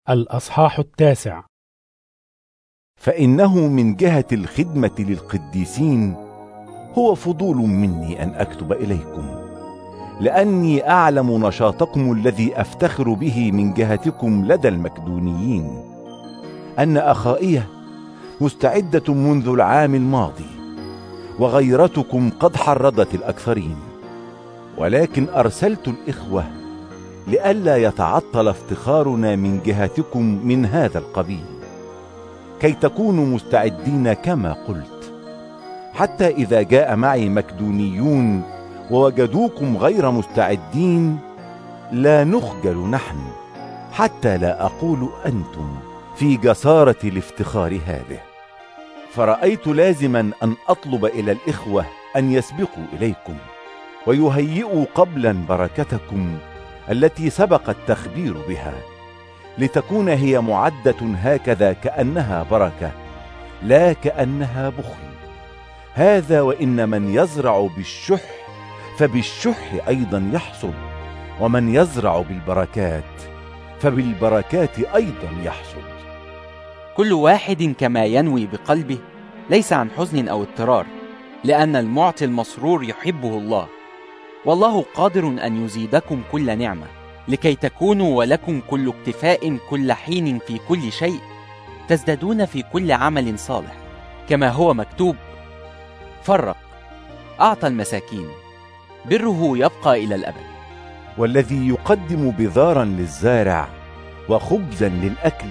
الأصحاح 9. فإنه من جهة الخدمة للقديسين هو فضول مني أن أكتب إليكم، لأني أعلم نشاطكم الذي أفتخر به من جهتكم لدى المكدونيين، أن أخائية مستعدة منذ العام الماضي، وغيرتكم قد حرضت الأكثرين، ولكن أرسلت الإخوة لئلا يتعطل افتخارنا من جهتكم من هذا القبيل، كي تكونوا مستعدين كما قلت، حتى إذا جاء معي مكدونيون ووجدوكم غير مستعدين لا نخجل نحن، حتى لا أقول أنتم، في جسارة الافتخار هذه. فرأيت لازما أن أطلب إلى الإخوة أن يسبقوا إليكم ويهيئوا قبلا بركتكم التي سبق التخبير بها، لتكون هي معدة هكذا كأنها بركة لا كأنها بخل. هذا وإن من يزرع بالشح فبالشح أيضا يحصد، ومن يزرع بالبركات فبالبركات أيضا يحصد. كل واحد كما ينوي بقلبه، ليس عن حزن أو اضطرار، لأن المعطي المسرور يحبه الله، والله قادر أن يزيدكم كل نعمة، لكي تكونوا ولكم كل اكتفاء كل حين في كل شيء، تزدادون في كل عمل صالح، كما هو مكتوب: فرق، أعطى المساكين، بره يبقى إلى الأبد. والذي يقدم بذارا للزارع وخبزا للأكل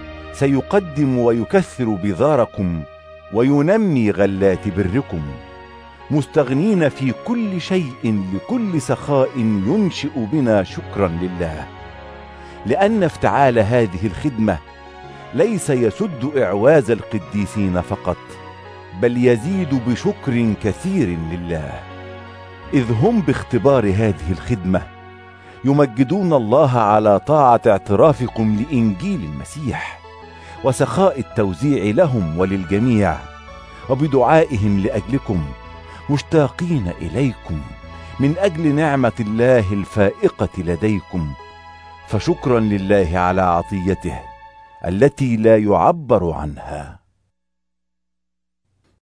سيقدم ويكثر بذاركم وينمي غلات بركم، مستغنين في كل شيء لكل سخاء ينشئ بنا شكرا لله، لأن افتعال هذه الخدمة ليس يسد إعواز القديسين فقط، بل يزيد بشكر كثير لله، إذ هم باختبار هذه الخدمة يمجدون الله على طاعة اعترافكم لإنجيل المسيح وسخاء التوزيع لهم وللجميع، وبدعائهم لأجلكم مشتاقين إليكم من أجل نعمة الله الفائقة لديكم، فشكرا لله على عطيته التي لا يعبر عنها.